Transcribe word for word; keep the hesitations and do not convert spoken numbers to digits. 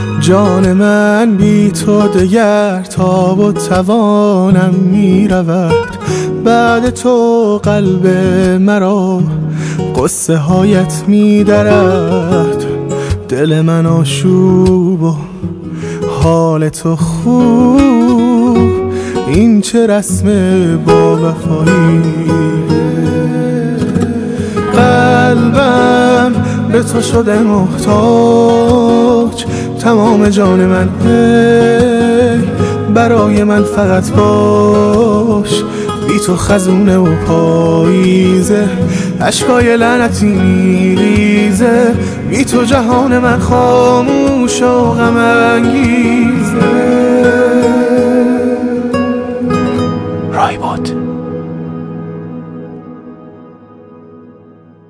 جان من بی تو دگر تاب و توانم می رود. بعد تو قلب مرا قصه هایت می درد. دل من آشوب و حال تو خوب، این چه رسم با وفایی. قلبم به تو شده محتاج، تمام جان من ای برای من فقط باش. بی تو خزونه و پاییزه، اشکای لعنتی میریزه. بی تو جهان من خاموش و غم انگیزه. رایبات